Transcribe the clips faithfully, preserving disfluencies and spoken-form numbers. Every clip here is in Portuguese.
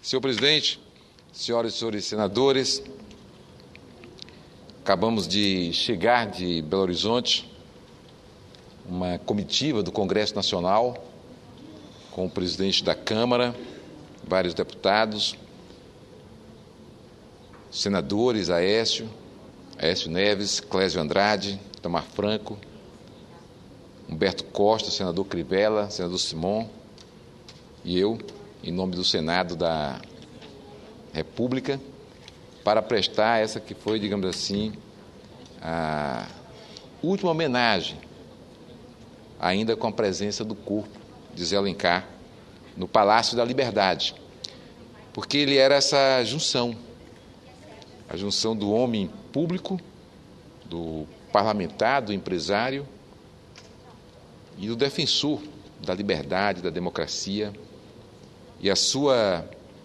Senhor presidente, senhoras e senhores senadores, acabamos de chegar de Belo Horizonte, uma comitiva do Congresso Nacional, com o presidente da Câmara, vários deputados, senadores, Aécio, Aécio Neves, Clésio Andrade, Itamar Franco, Humberto Costa, senador Crivella, senador Simon, e eu, em nome do Senado da República, para prestar essa que foi, digamos assim, a última homenagem, ainda com a presença do corpo de Zé Alencar, no Palácio da Liberdade, porque ele era essa junção, a junção do homem público, do parlamentar, do empresário e do defensor da liberdade, da democracia, e a sua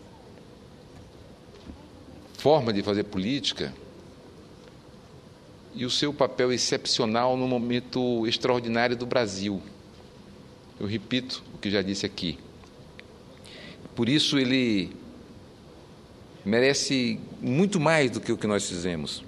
forma de fazer política e o seu papel excepcional num momento extraordinário do Brasil. Eu repito o que já disse aqui. Por isso ele merece muito mais do que o que nós fizemos.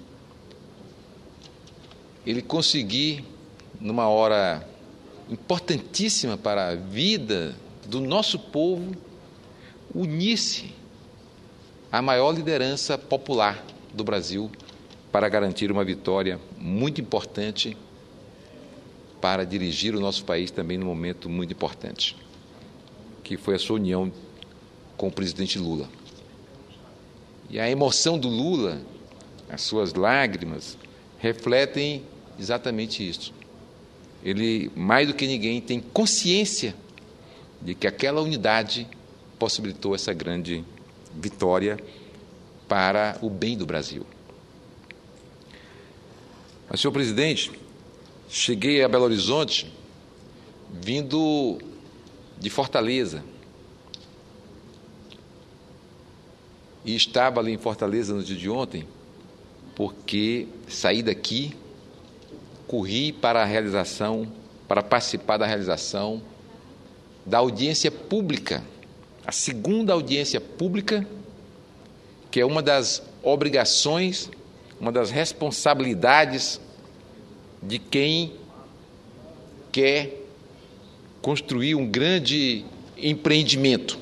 Ele conseguir, numa hora importantíssima para a vida do nosso povo, unir-se à maior liderança popular do Brasil para garantir uma vitória muito importante para dirigir o nosso país também num momento muito importante, que foi a sua união com o presidente Lula. E a emoção do Lula, as suas lágrimas, refletem exatamente isso. Ele, mais do que ninguém, tem consciência de que aquela unidade possibilitou essa grande vitória para o bem do Brasil. Mas, senhor presidente, cheguei a Belo Horizonte vindo de Fortaleza. E estava ali em Fortaleza no dia de ontem, porque saí daqui, corri para a realização, para participar da realização da audiência pública, a segunda audiência pública, que é uma das obrigações, uma das responsabilidades de quem quer construir um grande empreendimento.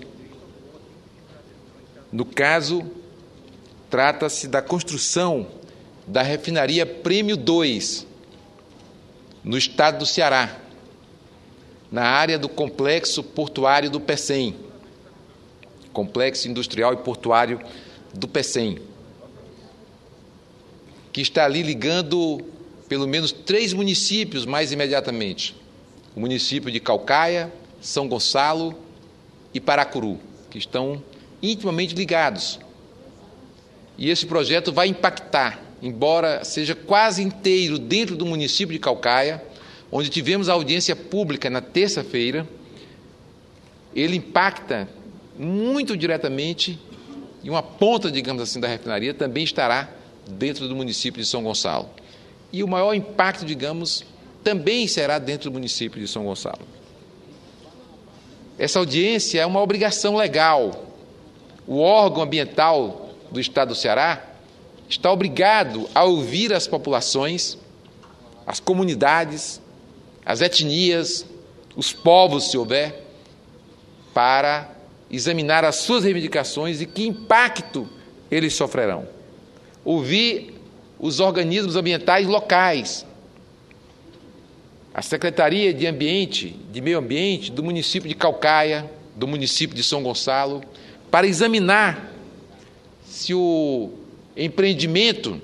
No caso, trata-se da construção da refinaria Prêmio dois, no estado do Ceará, na área do complexo portuário do Pecém, complexo industrial e portuário do Pecém, que está ali ligando pelo menos três municípios mais imediatamente, o município de Caucaia, São Gonçalo e Paracuru, que estão intimamente ligados. E esse projeto vai impactar, embora seja quase inteiro dentro do município de Caucaia, onde tivemos a audiência pública na terça-feira, ele impacta muito diretamente, e uma ponta, digamos assim, da refinaria também estará dentro do município de São Gonçalo. E o maior impacto, digamos, também será dentro do município de São Gonçalo. Essa audiência é uma obrigação legal. O órgão ambiental do estado do Ceará está obrigado a ouvir as populações, as comunidades, as etnias, os povos, se houver, para examinar as suas reivindicações e que impacto eles sofrerão. Ouvir os organismos ambientais locais, a Secretaria de Ambiente, de Meio Ambiente do município de Caucaia, do município de São Gonçalo, para examinar se o empreendimento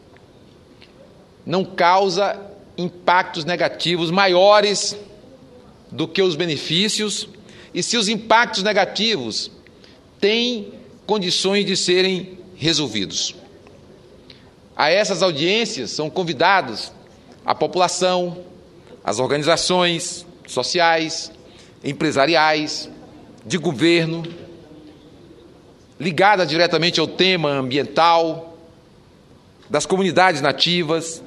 não causa impactos negativos maiores do que os benefícios e se os impactos negativos têm condições de serem resolvidos. A essas audiências são convidados a população, as organizações sociais, empresariais, de governo, ligadas diretamente ao tema ambiental, das comunidades nativas,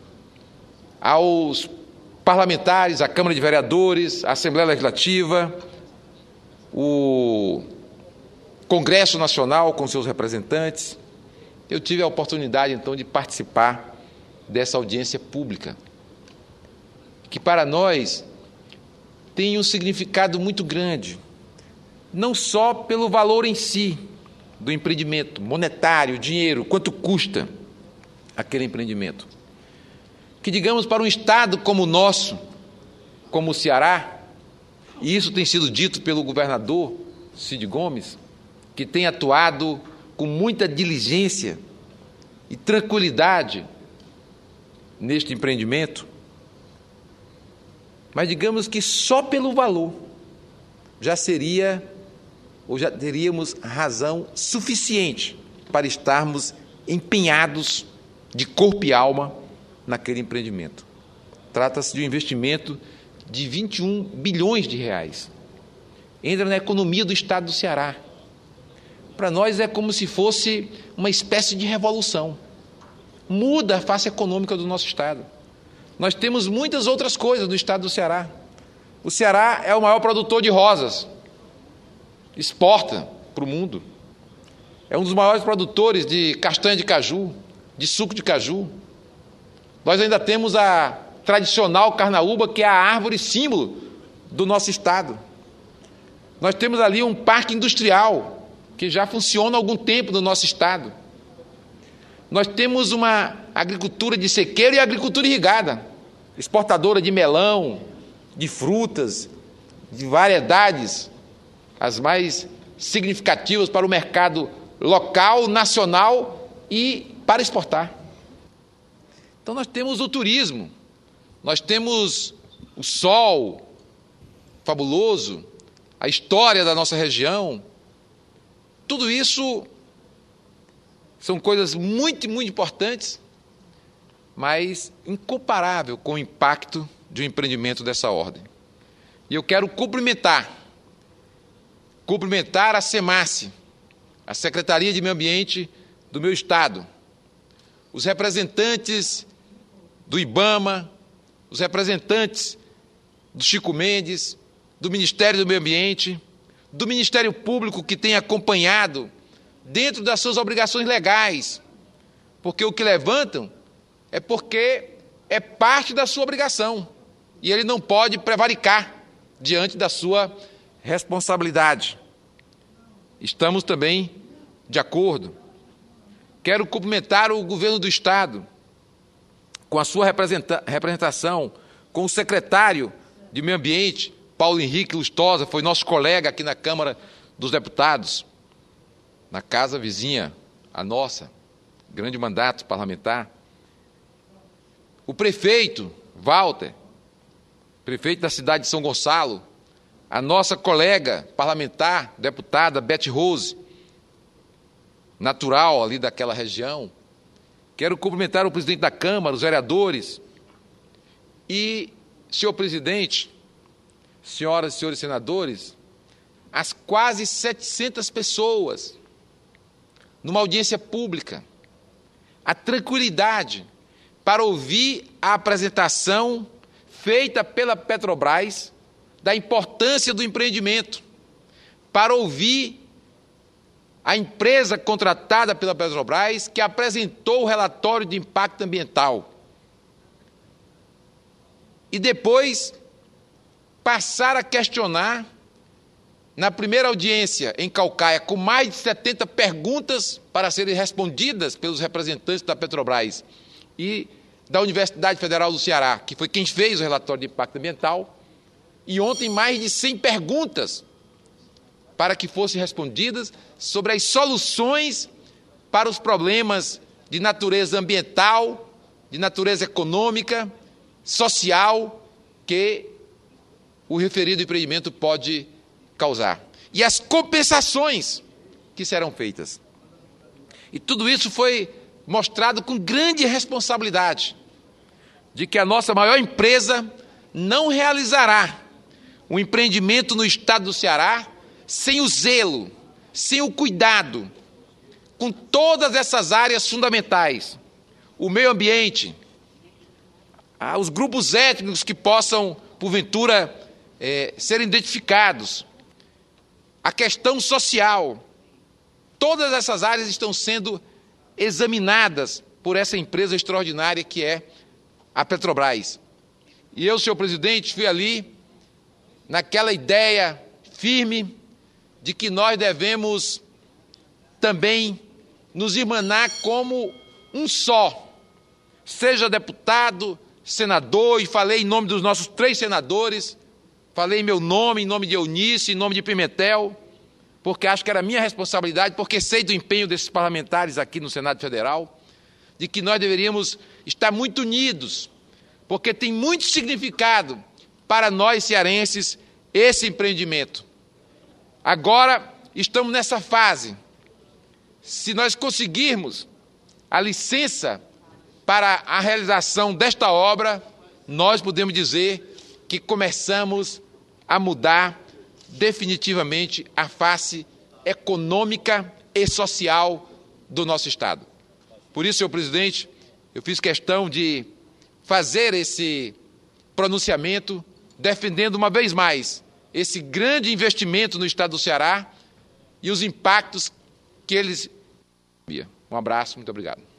aos parlamentares, à Câmara de Vereadores, à Assembleia Legislativa, o Congresso Nacional com seus representantes. Eu tive a oportunidade, então, de participar dessa audiência pública, que para nós tem um significado muito grande, não só pelo valor em si do empreendimento, monetário, dinheiro, quanto custa aquele empreendimento. Que, digamos, para um estado como o nosso, como o Ceará, e isso tem sido dito pelo governador Cid Gomes, que tem atuado com muita diligência e tranquilidade neste empreendimento, mas digamos que só pelo valor já seria, ou já teríamos razão suficiente para estarmos empenhados de corpo e alma naquele empreendimento. Trata-se de um investimento de vinte e um bilhões de reais. Entra na economia do estado do Ceará. Para nós é como se fosse uma espécie de revolução. Muda a face econômica do nosso estado. Nós temos muitas outras coisas no estado do Ceará. O Ceará é o maior produtor de rosas. Exporta para o mundo. É um dos maiores produtores de castanha de caju, de suco de caju. Nós ainda temos a tradicional carnaúba, que é a árvore símbolo do nosso estado. Nós temos ali um parque industrial, que já funciona há algum tempo no nosso estado. Nós temos uma agricultura de sequeiro e agricultura irrigada, exportadora de melão, de frutas, de variedades, as mais significativas para o mercado local, nacional e para exportar. Então nós temos o turismo, nós temos o sol fabuloso, a história da nossa região. Tudo isso são coisas muito, muito importantes, mas incomparável com o impacto de um empreendimento dessa ordem. E eu quero cumprimentar, cumprimentar a SEMASSE, a Secretaria de Meio Ambiente do meu estado, os representantes do IBAMA, os representantes do Chico Mendes, do Ministério do Meio Ambiente, do Ministério Público, que tem acompanhado dentro das suas obrigações legais, porque o que levantam é porque é parte da sua obrigação e ele não pode prevaricar diante da sua responsabilidade. Estamos também de acordo. Quero cumprimentar o governo do estado com a sua representação, com o secretário de Meio Ambiente, Paulo Henrique Lustosa, foi nosso colega aqui na Câmara dos Deputados, na casa vizinha, a nossa, grande mandato parlamentar. O prefeito, Walter, prefeito da cidade de São Gonçalo, a nossa colega parlamentar, deputada Beth Rose, natural ali daquela região. Quero cumprimentar o presidente da Câmara, os vereadores e, senhor presidente, senhoras e senhores senadores, as quase setecentas pessoas numa audiência pública, a tranquilidade para ouvir a apresentação feita pela Petrobras da importância do empreendimento, para ouvir a empresa contratada pela Petrobras que apresentou o relatório de impacto ambiental. E depois passar a questionar, na primeira audiência em Caucaia, com mais de setenta perguntas para serem respondidas pelos representantes da Petrobras e da Universidade Federal do Ceará, que foi quem fez o relatório de impacto ambiental, e ontem mais de cem perguntas para que fossem respondidas sobre as soluções para os problemas de natureza ambiental, de natureza econômica, social, que o referido empreendimento pode causar. E as compensações que serão feitas. E tudo isso foi mostrado com grande responsabilidade, de que a nossa maior empresa não realizará um empreendimento no estado do Ceará sem o zelo, sem o cuidado, com todas essas áreas fundamentais, o meio ambiente, os grupos étnicos que possam, porventura, é, serem identificados, a questão social, todas essas áreas estão sendo examinadas por essa empresa extraordinária que é a Petrobras. E eu, senhor presidente, fui ali naquela ideia firme de que nós devemos também nos irmanar como um só, seja deputado, senador, e falei em nome dos nossos três senadores, falei em meu nome, em nome de Eunice, em nome de Pimentel, porque acho que era minha responsabilidade, porque sei do empenho desses parlamentares aqui no Senado Federal, de que nós deveríamos estar muito unidos, porque tem muito significado para nós cearenses esse empreendimento. Agora estamos nessa fase. Se nós conseguirmos a licença para a realização desta obra, nós podemos dizer que começamos a mudar definitivamente a face econômica e social do nosso Estado. Por isso, senhor presidente, eu fiz questão de fazer esse pronunciamento defendendo uma vez mais esse grande investimento no Estado do Ceará e os impactos que eles... Um abraço, muito obrigado.